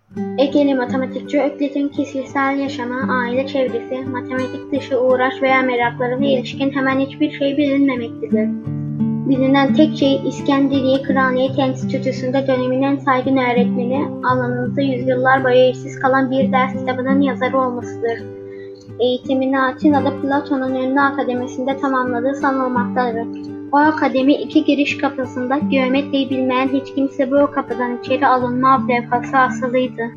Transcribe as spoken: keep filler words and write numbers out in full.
Egeli matematikçi Öklit'in kişisel yaşamı, aile çevresi, matematik dışı uğraş veya meraklarına ilişkin hemen hiçbir şey bilinmemektedir. Bilinen tek şey İskenderiye Kraliyet Enstitüsü'nde dönemin en saygın öğretmeni, alanında yüzyıllar boyu eşsiz kalan bir ders kitabının yazarı olmasıdır. Eğitimini Atina'da Platon'un ünlü akademisinde tamamladığı sanılmaktadır. O akademi iki giriş kapısında, geometriyi bilmeyen hiç kimse bu kapıdan içeri alınma ablukası asılıydı.